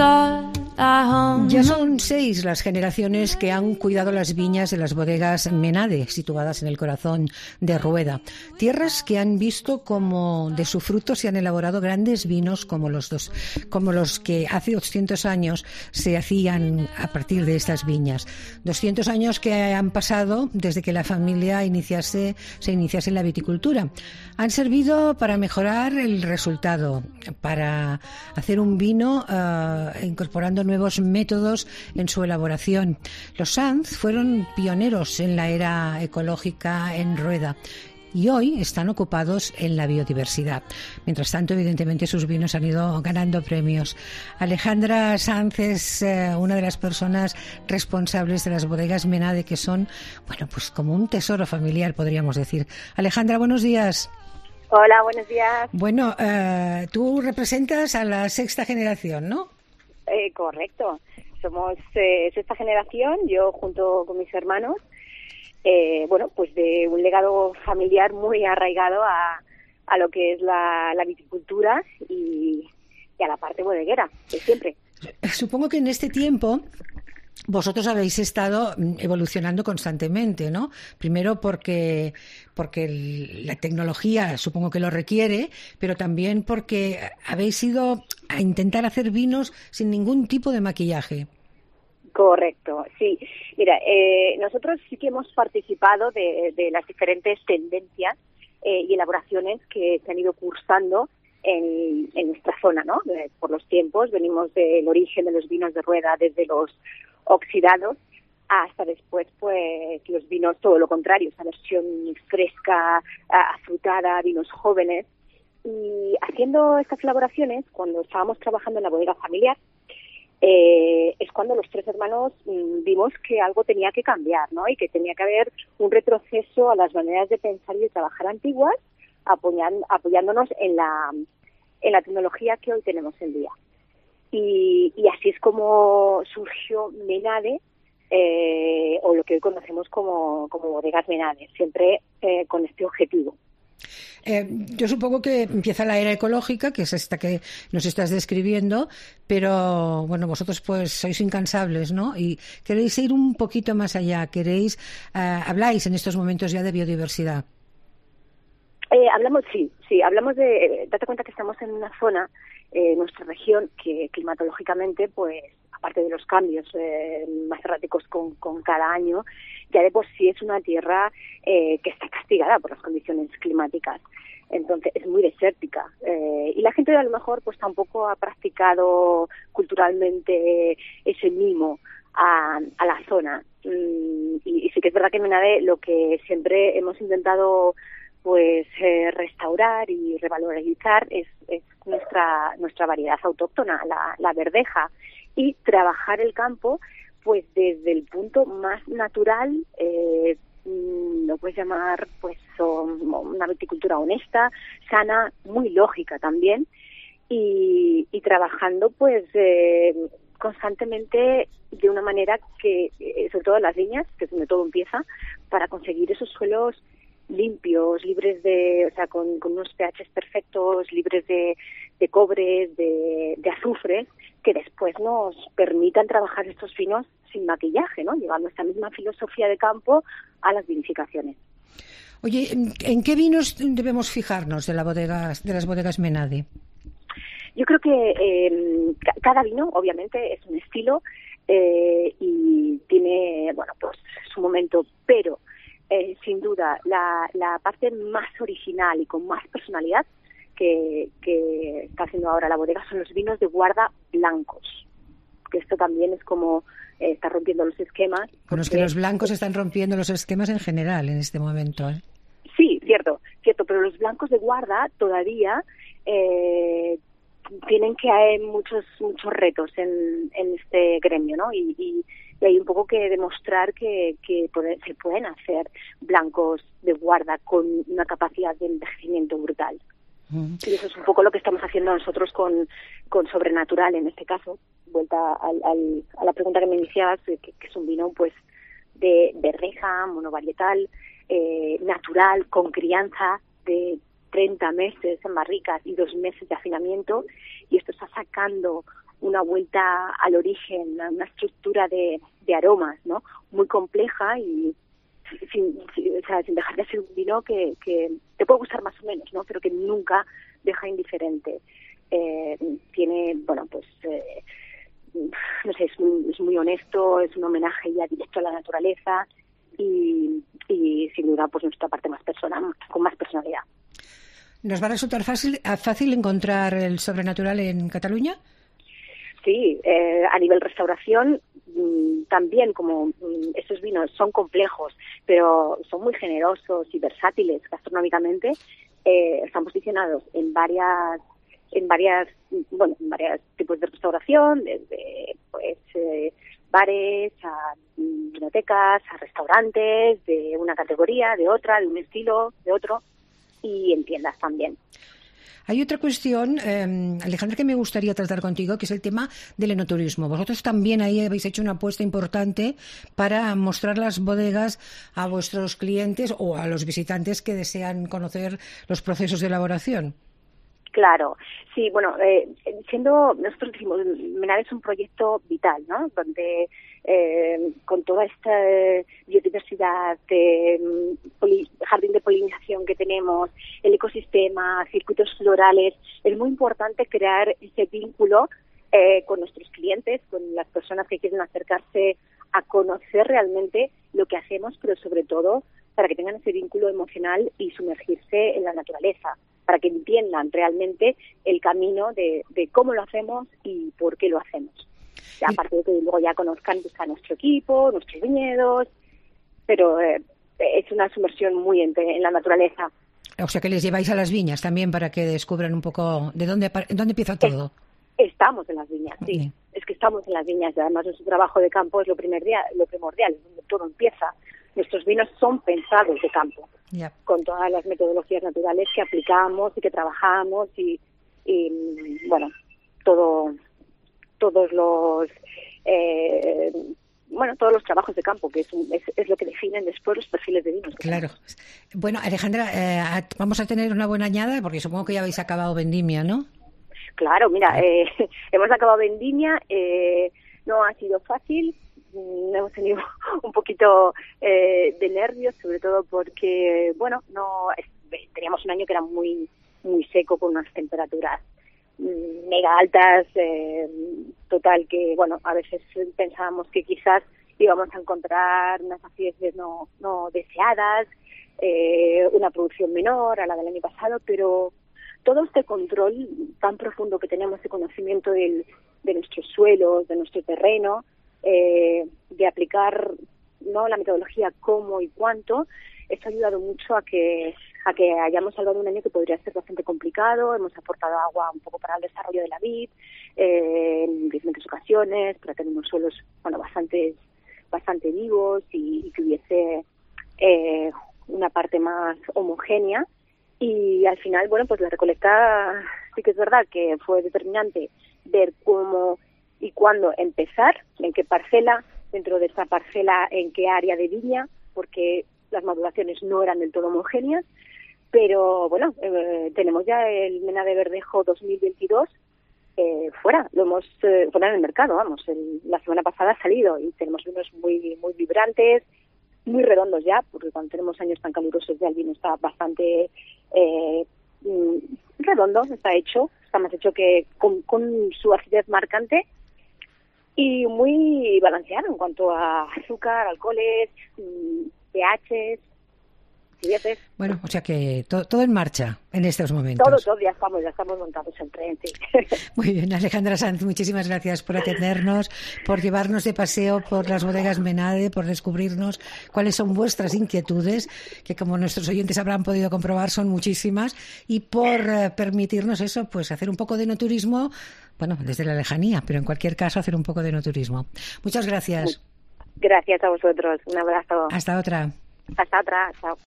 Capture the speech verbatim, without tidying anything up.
Ya son seis las generaciones que han cuidado las viñas de las bodegas Menade, situadas en el corazón de Rueda. Tierras que han visto como de su fruto se han elaborado grandes vinos como los dos, como los que hace doscientos años se hacían a partir de estas viñas. doscientos años que han pasado desde que la familia iniciase, se iniciase en la viticultura. Han servido para mejorar el resultado, para hacer un vino uh, incorporando nuevos métodos en su elaboración. Los Sanz fueron pioneros en la era ecológica en Rueda y hoy están ocupados en la biodiversidad. Mientras tanto, evidentemente, sus vinos han ido ganando premios. Alejandra Sanz es eh, una de las personas responsables de las bodegas Menade, que son, bueno, pues como un tesoro familiar, podríamos decir. Alejandra, buenos días. Hola, buenos días. Bueno, eh, tú representas a la sexta generación, ¿no? Eh, correcto. Somos eh, sexta generación, yo junto con mis hermanos, eh, bueno, pues de un legado familiar muy arraigado a, a lo que es la, la viticultura y, y a la parte bodeguera, de siempre. Supongo que en este tiempo vosotros habéis estado evolucionando constantemente, ¿no? Primero porque porque el, la tecnología supongo que lo requiere, pero también porque habéis ido a intentar hacer vinos sin ningún tipo de maquillaje. Correcto, sí. Mira, eh, nosotros sí que hemos participado de, de las diferentes tendencias eh, y elaboraciones que se han ido cursando en, en nuestra zona, ¿no? Eh, por los tiempos, venimos del origen de los vinos de Rueda, desde los oxidados hasta después, pues, los vinos, todo lo contrario, esa versión fresca, afrutada, vinos jóvenes. Y haciendo estas elaboraciones, cuando estábamos trabajando en la bodega familiar, eh, es cuando los tres hermanos mmm, vimos que algo tenía que cambiar, ¿no? Y que tenía que haber un retroceso a las maneras de pensar y de trabajar antiguas, apoyando, apoyándonos en la, en la tecnología que hoy tenemos en día. Y, y así es como surgió Menade, eh, o lo que hoy conocemos como, como bodegas Menade, siempre eh, con este objetivo. Eh, yo supongo que empieza la era ecológica, que es esta que nos estás describiendo, pero bueno, vosotros pues sois incansables, ¿no? Y queréis ir un poquito más allá, queréis, eh, habláis en estos momentos ya de biodiversidad. Eh, hablamos, sí, sí, hablamos de, eh, date cuenta que estamos en una zona, eh, nuestra región, que climatológicamente, pues, aparte de los cambios eh, más erráticos con, con cada año, ya de por sí es una tierra eh, que está castigada por las condiciones climáticas. Entonces es muy desértica eh, y la gente a lo mejor pues tampoco ha practicado culturalmente ese mimo a, a la zona. Mm, y, y sí que es verdad que en Menade lo que siempre hemos intentado pues eh, restaurar y revalorizar es, es nuestra nuestra variedad autóctona, la, la verdeja, y trabajar el campo pues desde el punto más natural, eh, lo puedes llamar pues una viticultura honesta, sana, muy lógica también, y, y trabajando pues eh, constantemente de una manera que, sobre todo en las viñas, que es donde todo empieza, para conseguir esos suelos limpios, libres de, o sea, con, con unos pHs perfectos, libres de, de cobre, de, de azufre, que después nos permitan trabajar estos vinos sin maquillaje, ¿no? Llevando esta misma filosofía de campo a las vinificaciones. Oye, ¿en qué vinos debemos fijarnos de la bodega, de las bodegas Menade? Yo creo que eh, cada vino, obviamente, es un estilo eh, y tiene, bueno, pues su momento, pero Eh, sin duda, la, la parte más original y con más personalidad que, que está haciendo ahora la bodega son los vinos de guarda blancos, que esto también es como eh, está rompiendo los esquemas. Bueno, es que los blancos están rompiendo los esquemas en general en este momento, ¿eh? Sí, cierto, cierto, pero los blancos de guarda todavía eh, tienen que hay muchos muchos retos en, en este gremio, ¿no? Y, y, y hay un poco que demostrar que, que puede, se pueden hacer blancos de guarda con una capacidad de envejecimiento brutal. Mm. Y eso es un poco lo que estamos haciendo nosotros con, con Sobrenatural, en este caso. Vuelta al, al, a la pregunta que me iniciabas, que, que es un vino pues de verdeja, monovarietal, eh, natural, con crianza de treinta meses en barricas y dos meses de afinamiento, y esto está sacando una vuelta al origen, una estructura de, de aromas, ¿no? Muy compleja y sin, sin, o sea, sin dejar de ser un vino que, que te puede gustar más o menos, ¿no? Pero que nunca deja indiferente. Eh, tiene, bueno, pues, eh, no sé, es muy, es muy honesto, es un homenaje ya directo a la naturaleza y, y sin duda, pues nuestra parte más personal, con más personalidad. ¿Nos va a resultar fácil, fácil encontrar el sobrenatural en Cataluña? Sí, eh, a nivel restauración mmm, también, como mmm, estos vinos son complejos, pero son muy generosos y versátiles gastronómicamente, eh, están posicionados en varias, en varias, bueno, en varios tipos de restauración, desde pues eh, bares a bibliotecas, a restaurantes, de una categoría, de otra, de un estilo, de otro, y en tiendas también. Hay otra cuestión, eh, Alejandra, que me gustaría tratar contigo, que es el tema del enoturismo. Vosotros también ahí habéis hecho una apuesta importante para mostrar las bodegas a vuestros clientes o a los visitantes que desean conocer los procesos de elaboración. Claro, sí, bueno, eh, siendo, nosotros decimos, Menade es un proyecto vital, ¿no? Donde eh, con toda esta biodiversidad, eh, poli, jardín de polinización que tenemos, el ecosistema, circuitos florales, es muy importante crear ese vínculo eh, con nuestros clientes, con las personas que quieren acercarse a conocer realmente lo que hacemos, pero sobre todo para que tengan ese vínculo emocional y sumergirse en la naturaleza, para que entiendan realmente el camino de, de cómo lo hacemos y por qué lo hacemos. Y aparte de que luego ya conozcan pues, a nuestro equipo, nuestros viñedos, pero eh, es una sumersión muy en, en la naturaleza. O sea que les lleváis a las viñas también para que descubran un poco de dónde, dónde empieza todo. Estamos en las viñas, sí. Bien. Es que estamos en las viñas y además nuestro trabajo de campo es lo primordial, lo primordial, es donde todo empieza. Nuestros vinos son pensados de campo, yeah. con todas las metodologías naturales que aplicamos y que trabajamos y, y bueno, todo, todos los eh, bueno, todos los trabajos de campo, que es, es, es lo que definen después los perfiles de vinos. Claro. Bueno, Alejandra, eh, vamos a tener una buena añada porque supongo que ya habéis acabado vendimia, ¿no? Claro, mira, eh, hemos acabado vendimia, eh, no ha sido fácil. Hemos tenido un poquito eh, de nervios, sobre todo porque, bueno, no teníamos un año que era muy muy seco, con unas temperaturas mega altas, eh, total que, bueno, a veces pensábamos que quizás íbamos a encontrar unas acidez no, no deseadas, eh, una producción menor a la del año pasado, pero todo este control tan profundo que tenemos de conocimiento del, de nuestros suelos, de nuestro terreno, Eh, de aplicar no la metodología cómo y cuánto, esto ha ayudado mucho a que a que hayamos salvado un año que podría ser bastante complicado. Hemos aportado agua un poco para el desarrollo de la vid eh, en diferentes ocasiones, para tener unos suelos bueno bastante bastante vivos y, y que hubiese eh, una parte más homogénea. Y al final, bueno, pues la recolecta sí que es verdad que fue determinante ver cómo y cuándo empezar, en qué parcela, dentro de esa parcela, en qué área de viña, porque las maduraciones no eran del todo homogéneas, pero bueno, eh, tenemos ya el Menade Verdejo dos mil veintidós eh, fuera, lo hemos eh, fuera en el mercado, vamos, el, la semana pasada ha salido y tenemos vinos muy muy vibrantes, muy redondos ya, porque cuando tenemos años tan calurosos ya el vino está bastante eh, redondo, está hecho, está más hecho que con, con su acidez marcante, y muy balanceado en cuanto a azúcar, alcoholes, pHs, acideces. Bueno, o sea que to, todo en marcha en estos momentos. Todo, todo, ya estamos, ya estamos montados en tren, sí. Muy bien, Alejandra Sanz, muchísimas gracias por atendernos, por llevarnos de paseo por las bodegas Menade, por descubrirnos cuáles son vuestras inquietudes, que como nuestros oyentes habrán podido comprobar son muchísimas, y por eh, permitirnos eso, pues hacer un poco de enoturismo, bueno, desde la lejanía, pero en cualquier caso hacer un poco de enoturismo. Muchas gracias. Gracias a vosotros, un abrazo. Hasta otra. Hasta otra, chao.